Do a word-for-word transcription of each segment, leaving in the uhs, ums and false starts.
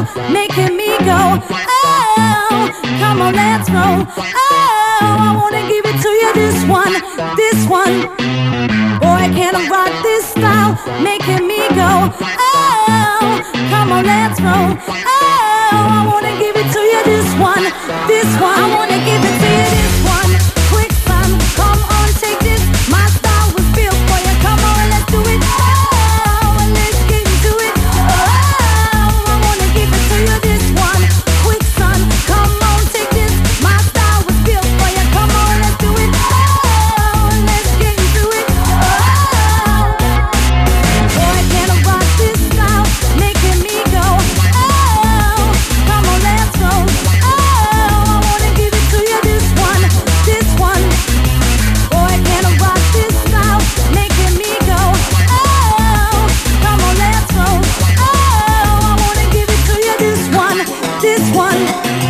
making me go. Oh, come on, let's roll. Oh, I wanna give it to you, this one, this one. Boy, can I rock this style, making me go. Oh, come on, let's roll. Oh, I wanna give it to you, this one, this one. I wanna give it to you, this one. Quick son, come on, take this. My style was built for you. Come on, let's do it. Oh, let's get into it. Oh, I wanna give it to you, this one. Quick son, come on, take this. My style was built for you. Come on, let's do it. Oh, let's get into it. Oh, boy, can I rock this style, making me go. Oh, come on, let's roll. Oh, I wanna give it to you, this one, this one. Boy, can I rock this style, making me go. Oh, come on, let's roll. Oh, I wanna give it to you, this one, this one.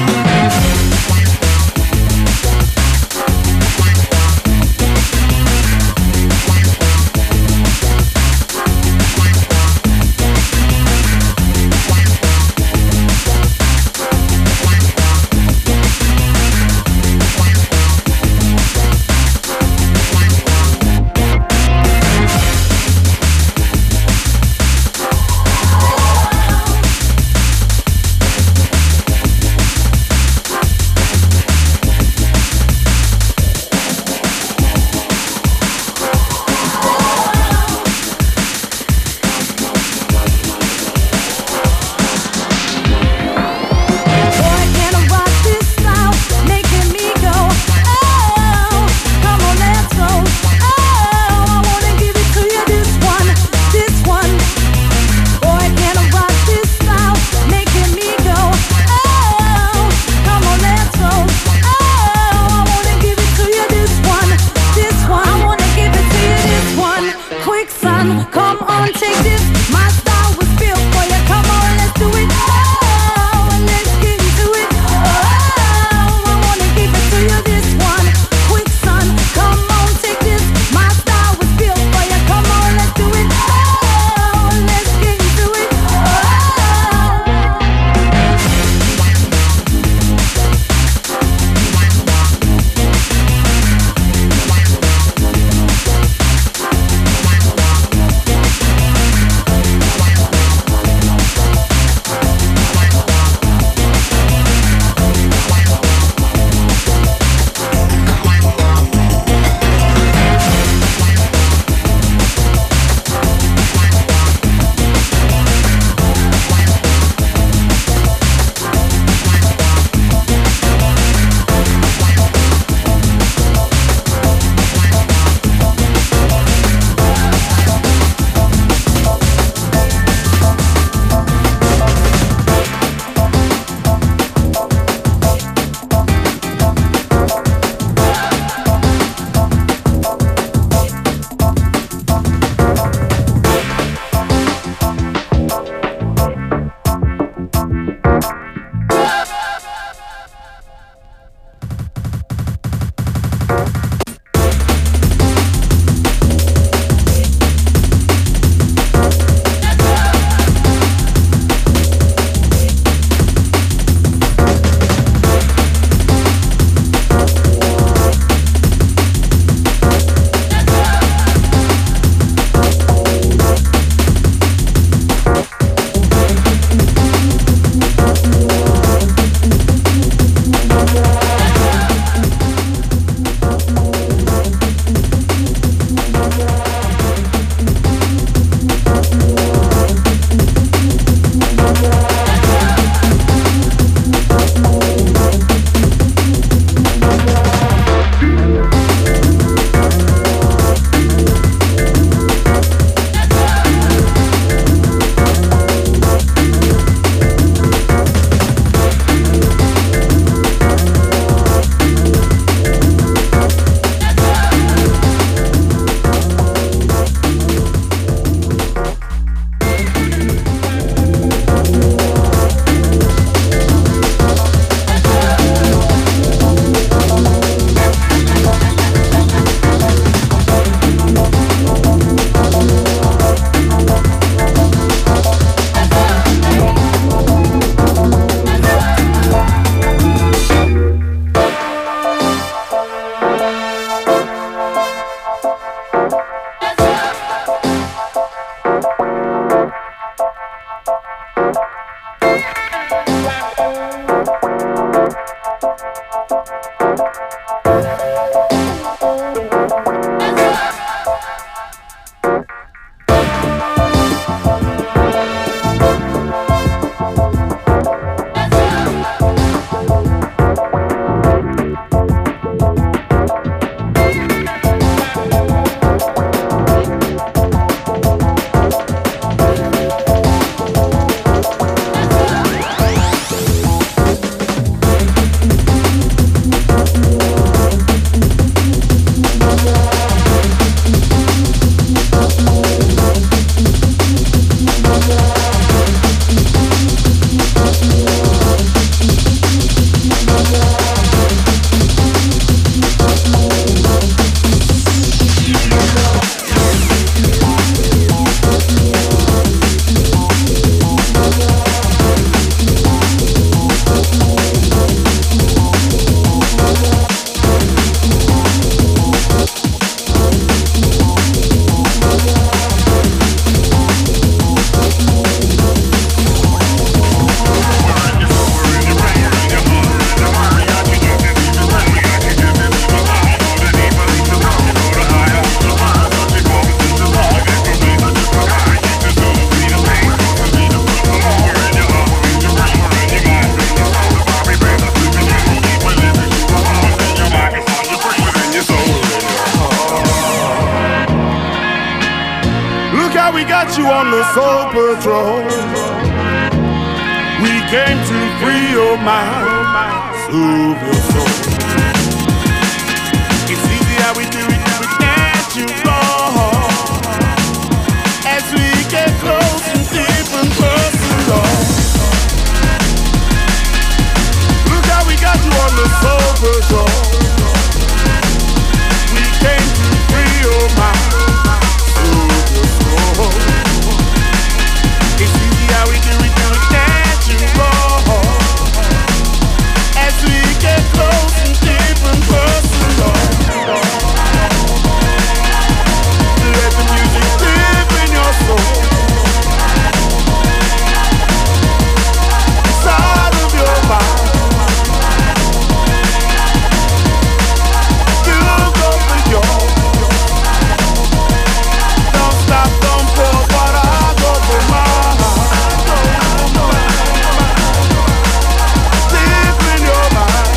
Boy, can I rock this style, making me go. Oh, come on, let's roll. Oh, I wanna give it to you, this one, this one. Boy, can I rock this style, making me go. Oh, come on, let's roll. Oh, I wanna give it to you, this one, this one. I wanna give it to you, this one. Quick son, come on, take this. My style was built for you. Come on, let's do it. Oh, let's get into it. Oh, I wanna give it to you, this one. Quick son, come on, take this. My style was built for you. Come on, let's do it. Oh, let's get into it. Oh. how we got you on the Soul Patrol. We came to free your mind, soothe your soul. It's easy how we do it, we can't you wrong. As we get close and deep and personal. Look how we got you on the Soul Patrol. We came to free your mind. It's easy how we do it, do it natural. As we get close and deep and personal. Let the music live in your soul. Inside of your mind. You go for yours. Don't stop, don't fall, but I go for mine. Deep in your mind.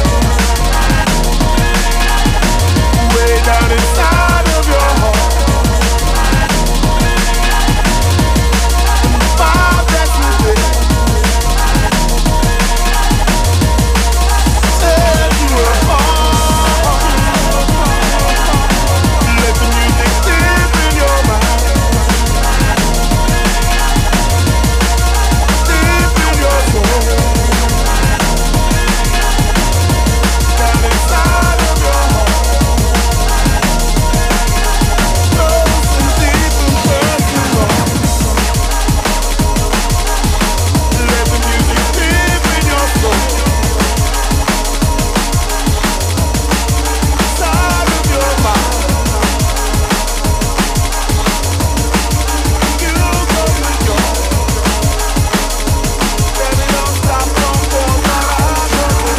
Way down inside of your heart. Five that's you did. Set you apart. Let the music live in your mind. Deep in your soul. Down inside of your heart. Close and deep and personal. Let the music live in your soul. Inside of your mind. You go with yours. Baby, don't stop, don't go, but I go with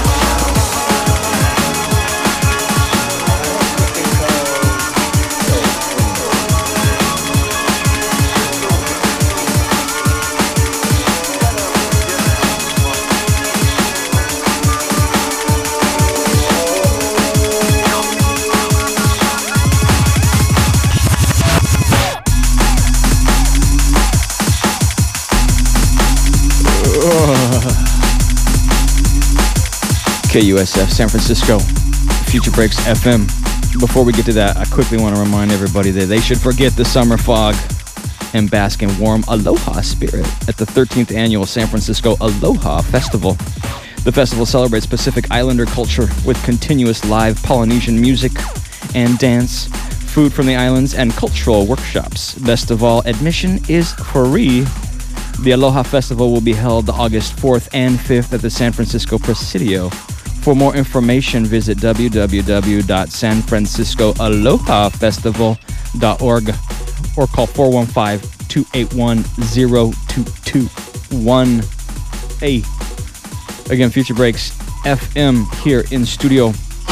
K U S F San Francisco, Future Breaks F M. Before we get to that, I quickly want to remind everybody that they should forget the summer fog and bask in warm Aloha spirit at the thirteenth Annual San Francisco Aloha Festival. The festival celebrates Pacific Islander culture with continuous live Polynesian music and dance, food from the islands, and cultural workshops. Best of all, admission is free. The Aloha Festival will be held August fourth and fifth at the San Francisco Presidio. For more information, visit w w w dot san francisco aloha festival dot org or call four one five, two eight one, zero two two one. Hey, again, Future Breaks F M here in studio.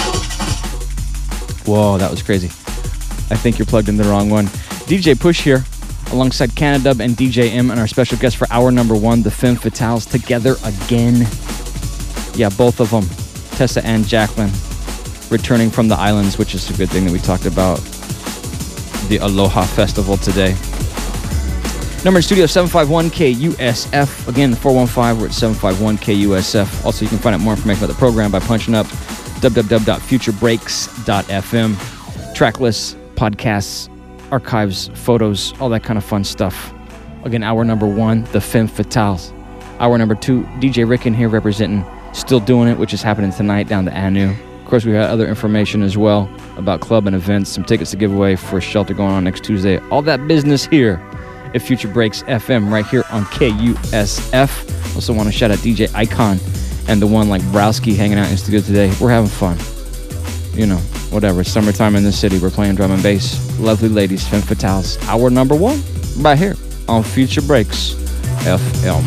Whoa, that was crazy. I think you're plugged in the wrong one. D J Push here, alongside Canadub and D J M, and our special guest for hour number one, the Femme Fatales, together again. Yeah, both of them, Tessa and Jacqueline, returning from the islands, which is a good thing that we talked about the Aloha Festival today. Number in studio, seven five one K U S F. Again, four one five, we're at seven five one K U S F. Also, you can find out more information about the program by punching up w w w dot future breaks dot f m. Track lists, podcasts, archives, photos, all that kind of fun stuff. Again, hour number one, the Femme Fatales. Hour number two, D J Ricken here representing Still Doing It, which is happening tonight down the Anu. Of course, we got other information as well about club and events, some tickets to give away for a shelter going on next Tuesday. All that business here at Future Breaks F M right here on K U S F. Also want to shout out D J Icon and the one like Browski hanging out in the studio today. We're having fun. You know, whatever. It's summertime in this city. We're playing drum and bass. Lovely ladies, Femme Fatales. Hour number one, right here on Future Breaks F M.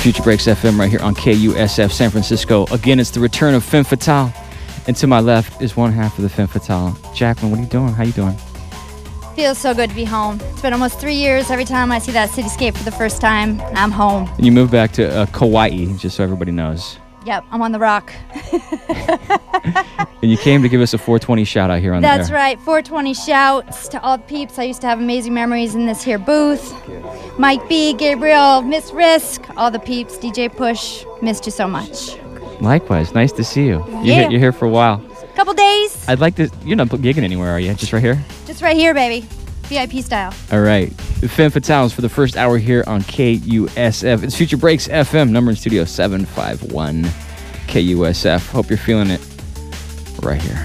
Future Breaks F M right here on K U S F San Francisco. Again, it's the return of Femme Fatale. And to my left is one half of the Femme Fatale. Jacqueline, what are you doing? How you doing? Feels so good to be home. It's been almost three years. Every time I see that cityscape for the first time, I'm home. And you moved back to uh, Kauai, just so everybody knows. Yep, I'm on the rock. And you came to give us a four twenty shout out here on That's the air. right, four twenty shouts to all the peeps. I used to have amazing memories in this here booth. Mike B, Gabriel, Miss Risk, all the peeps, D J Push, missed you so much. Likewise, nice to see you. You're, Yeah. here, you're here for a while. Couple days, I'd like to, you're not gigging anywhere, are you? Just right here? just right here, baby. V I P style. All right. The Femme Fatales for the first hour here on K U S F. It's Future Breaks F M, number in studio seven five one K U S F. Hope you're feeling it right here.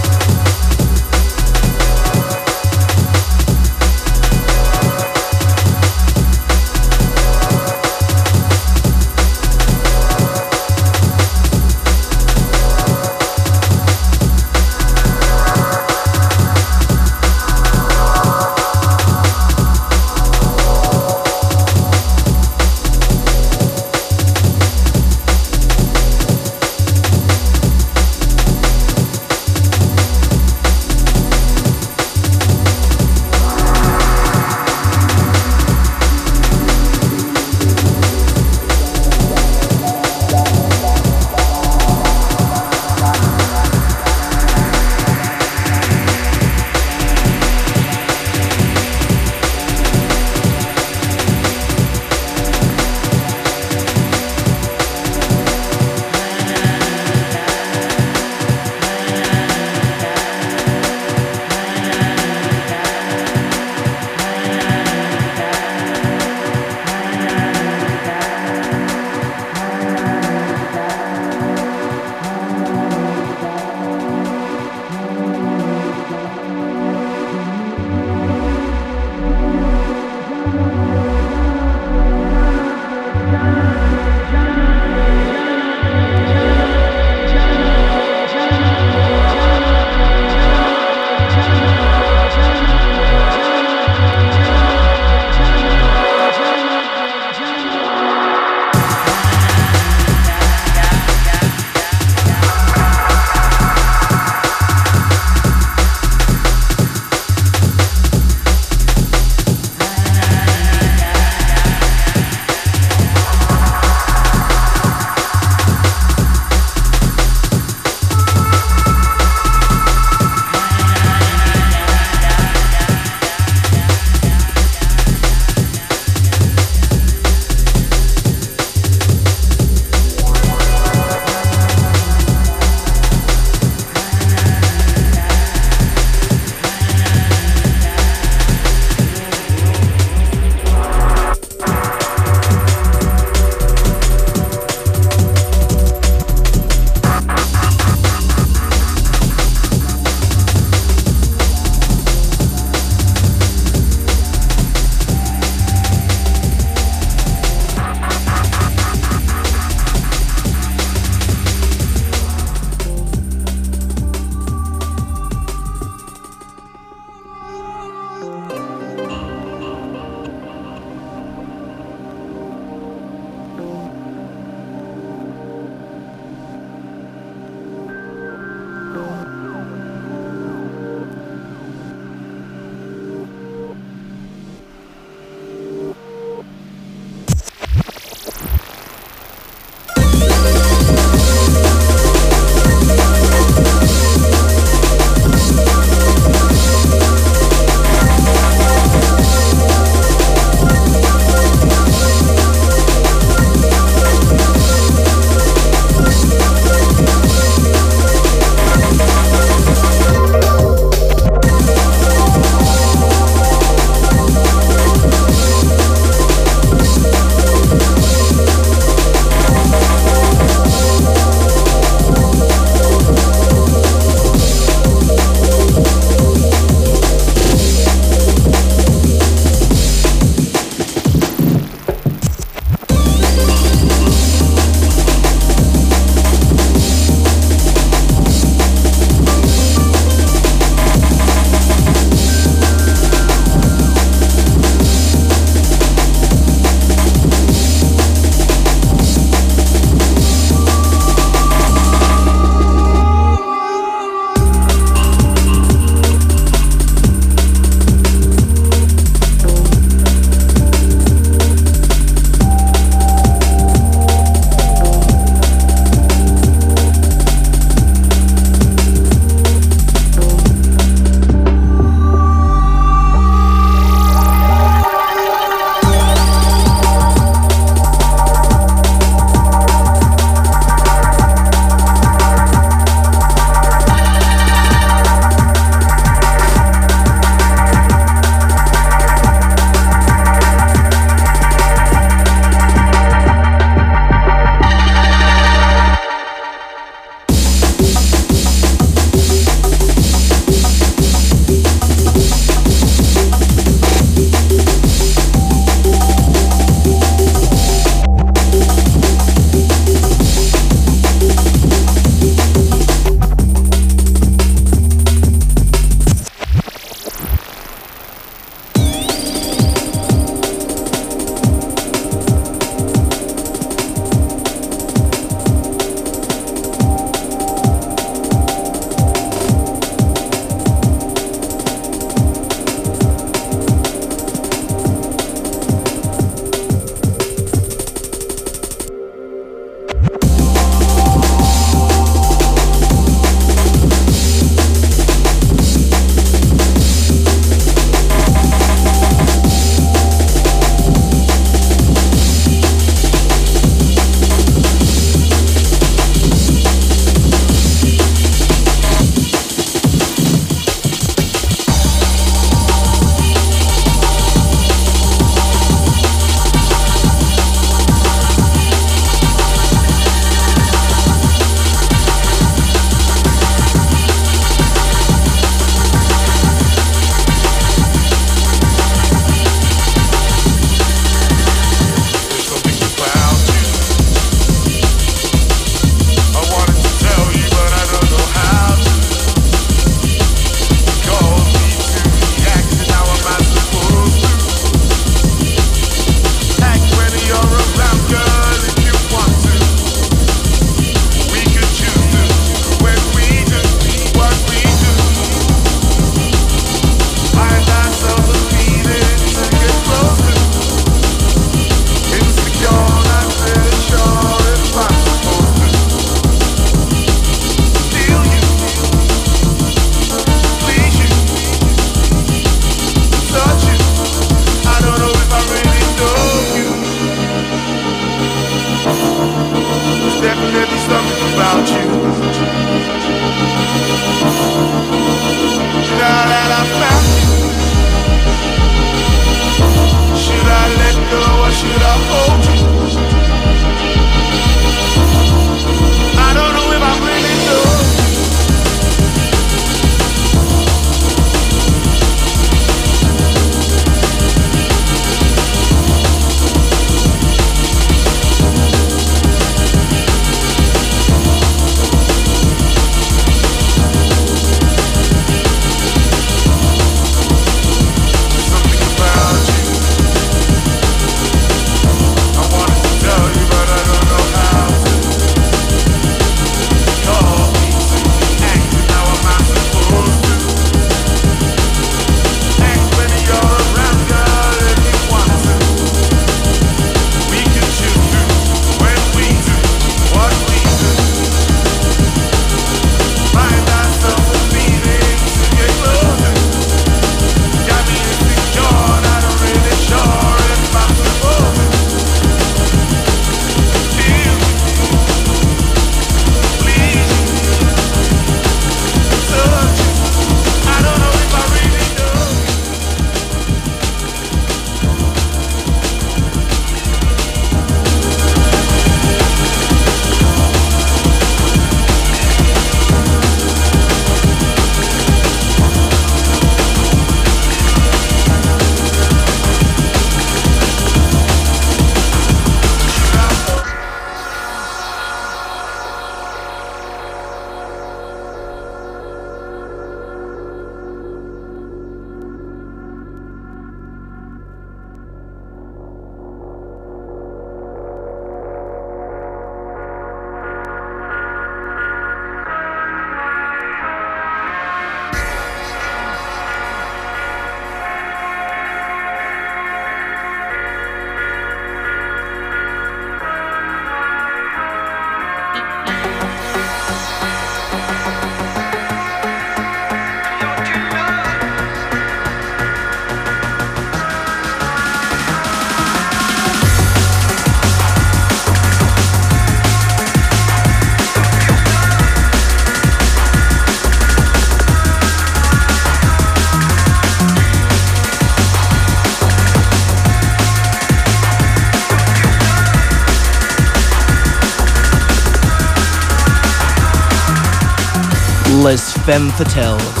Les Femme Fatales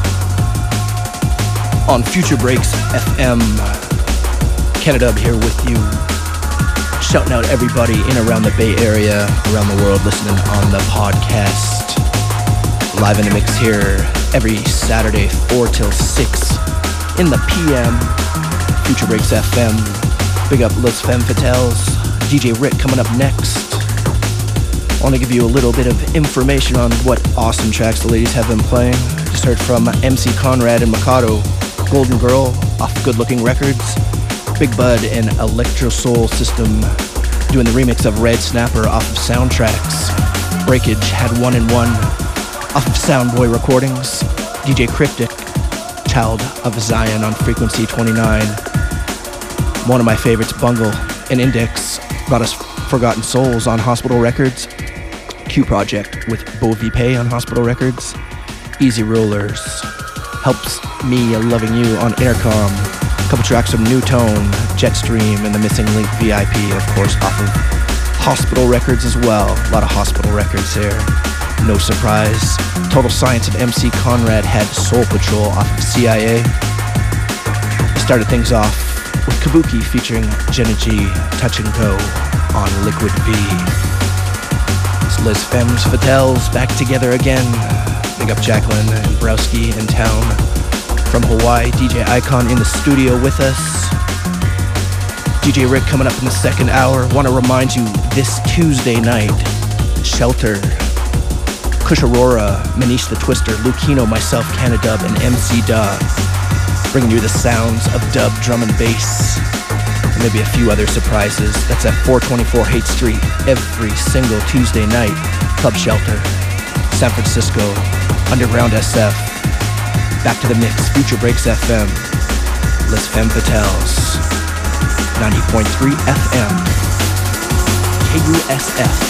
on Future Breaks F M. Canadub here with you, shouting out everybody in around the Bay Area, around the world, listening on the podcast. Live in the mix here every Saturday, four till six in the P M. Future Breaks F M. Big up Les Femme Fatales. D J Rick coming up next. I want to give you a little bit of information on what awesome tracks the ladies have been playing. Just heard from M C Conrad and Mikado, Golden Girl off Good Looking Records. Big Bud and Electro Soul System doing the remix of Red Snapper off of Soundtracks. Breakage had one and one off of Soundboy Recordings. D J Cryptic, Child of Zion on Frequency twenty-nine. One of my favorites, Bungle and Index, brought us Forgotten Souls on Hospital Records. Q Project with Bo Vipe on Hospital Records. Easy Rollers, Helps Me Loving You on Intercom. A couple tracks from New Tone, Jetstream, and the Missing Link V I P, of course, off of Hospital Records as well. A lot of Hospital Records here. No surprise. Total Science of M C Conrad had Soul Patrol off of C I A. Started things off with Kabuki featuring Jenna G, Touch and Go on Liquid V. It's Les Femmes Fatales back together again. Big up Jacqueline and Browski in town. From Hawaii, D J Icon in the studio with us. D J Rick coming up in the second hour. Want to remind you, this Tuesday night, Shelter, Kush Aurora, Manish the Twister, Lucino, myself, Canadub, and M C Dub, bringing you the sounds of dub, drum, and bass, and maybe a few other surprises. That's at four twenty-four Haight Street every single Tuesday night. Club Shelter, San Francisco, Underground S F. Back to the mix, Future Breaks F M, Les Femme Fatales, ninety point three F M, K U S F.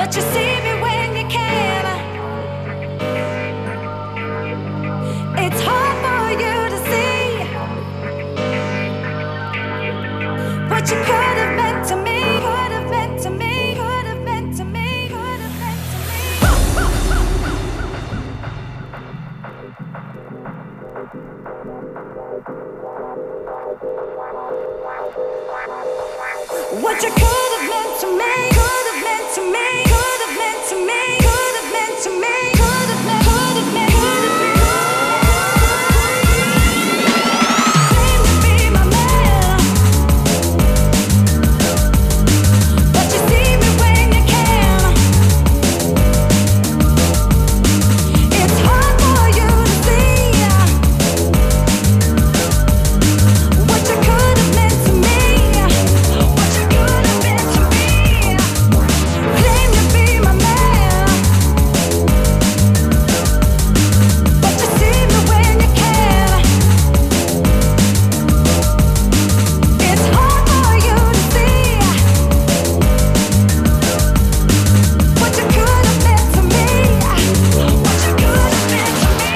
But you see me when you can. It's hard for you to see what you could have meant to me. Could have meant to me. Could have meant to me. Could have meant to me. What you could have meant to me, could have meant to me, could have meant to me, could have meant to me, could have meant, could have meant, could have meant. Claim to be my man, but you see me when you can. It's hard for you to see what you could have meant to me. Claim to be my man, but you see me when you can. It's hard for you to see what you could have meant to me. What you could have meant to me.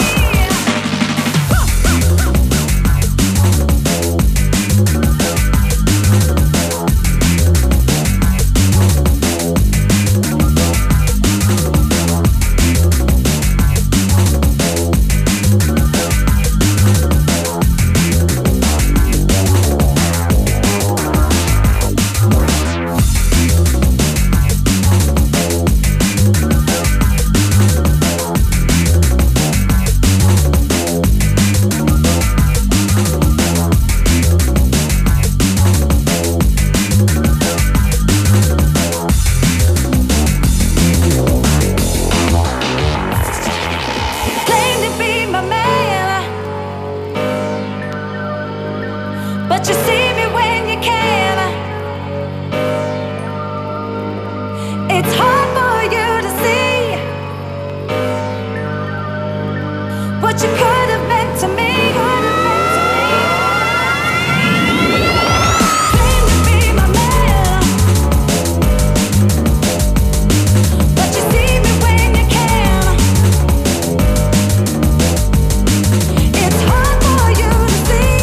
Claim to be my man, but you see me when you can. It's hard for you to see what you could have meant to me. Could have meant to me. Claim to be my man, but you see me when you can. It's hard for you to see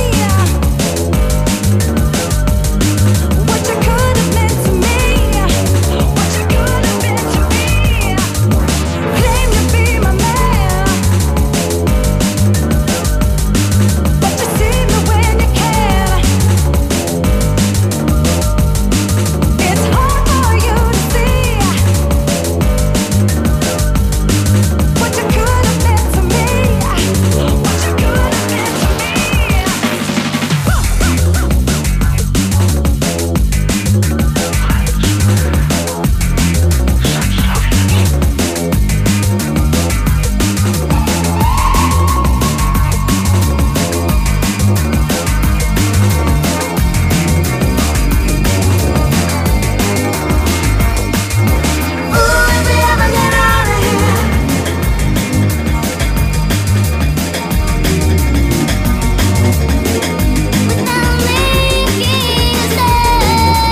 what you could have meant to me. What you could have meant to me. Claim to be my man, but you see me when you can. It's hard for you to see what you could have meant to me. What you could have meant to me. Ooh, if we ever get out of here, without making a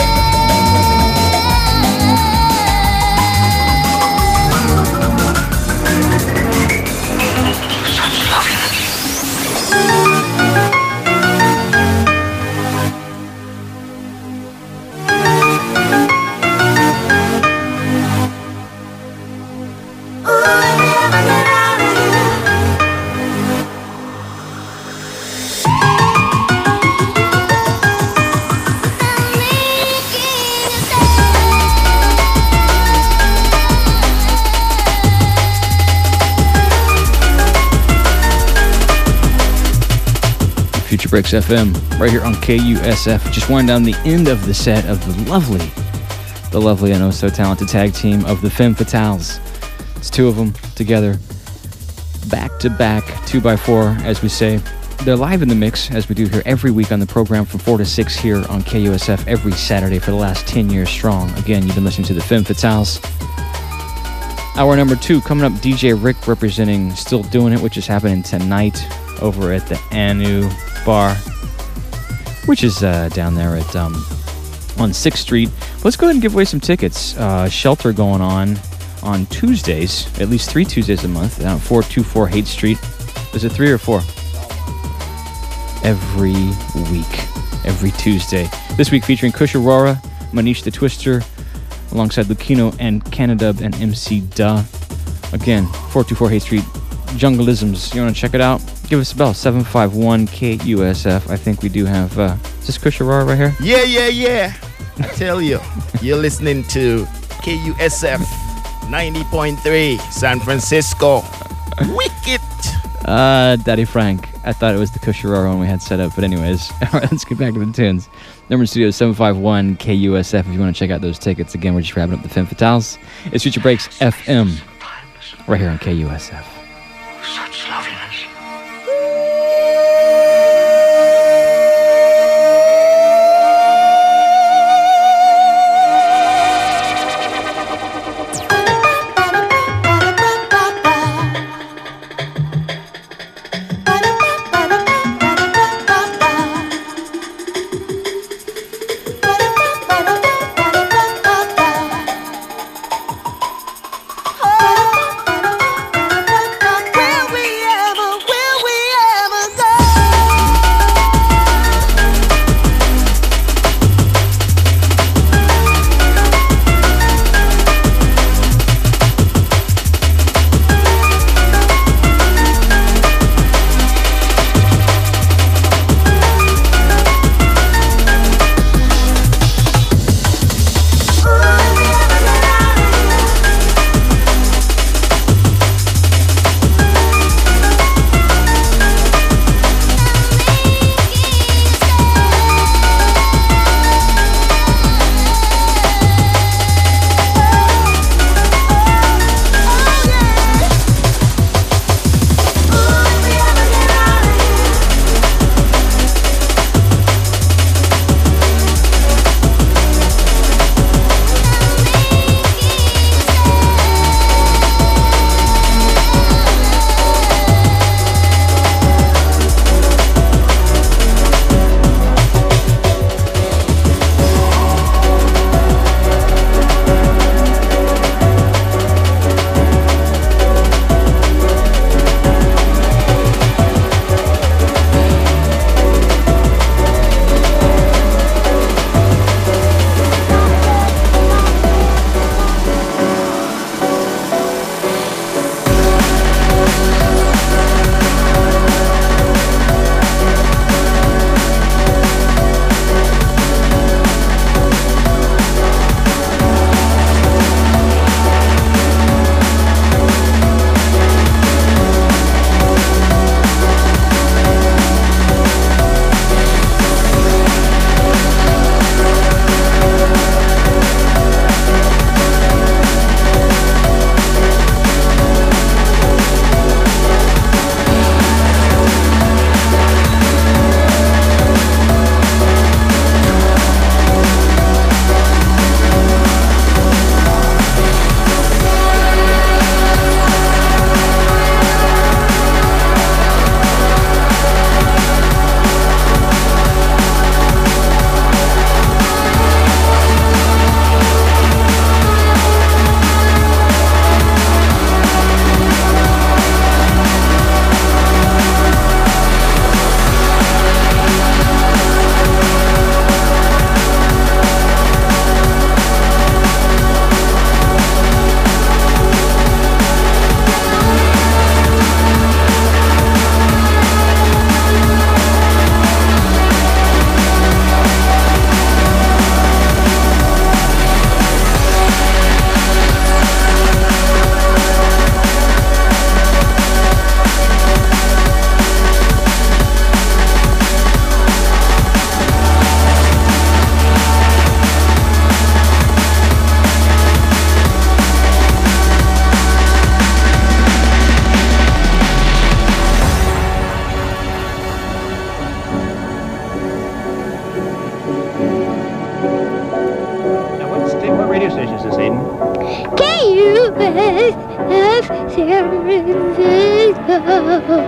ooh, if we ever get out of here. Future Breaks F M, right here on K U S F. Just winding down the end of the set of the lovely, the lovely and oh so talented tag team of the Femme Fatales. It's two of them together, back to back, two by four, as we say. They're live in the mix, as we do here every week on the program from four to six here on K U S F every Saturday for the last ten years strong. Again, you've been listening to the Femme Fatales. Hour number two, coming up, D J Rick representing Still Doing It, which is happening tonight over at the Anu Bar, which is uh, down there at um, on sixth Street. Let's go ahead and give away some tickets. Uh, shelter going on on Tuesdays, at least three Tuesdays a month, down at four two four Haight Street. Is it three or four? Every week, every Tuesday. This week featuring Kush Aurora, Manish the Twister, alongside Lucino and Canadub and M C Duh. Again, four two four Haight Street, Jungleisms. You want to check it out? Give us a bell, seven five one K U S F. I think we do have, uh, is this Kush Aurora right here? Yeah, yeah, yeah. I tell you, you're listening to K U S F ninety point three, San Francisco. Wicked. Uh, Daddy Frank. I thought it was the Kush Aurora one we had set up, but anyways. All right, let's get back to the tunes. Number in studio is seven five one K U S F if you want to check out those tickets. Again, we're just wrapping up the Femme Fatales. It's Future Breaks F M, right here on K U S F. Such loveliness.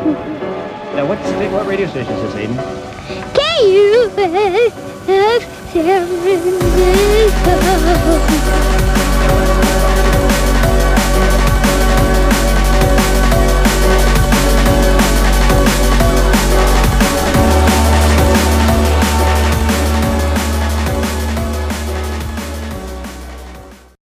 Now, what sta- what radio station is this, Aiden? K U S F serenade.